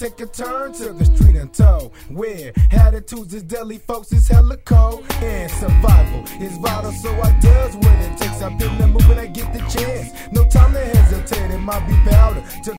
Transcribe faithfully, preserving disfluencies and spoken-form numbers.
take a turn to the street and tow. Where attitudes is deadly, folks, is hella cold. And survival is vital, so I does what it takes. I've been the movement, I get the chance. No time to hesitate, it might be powder.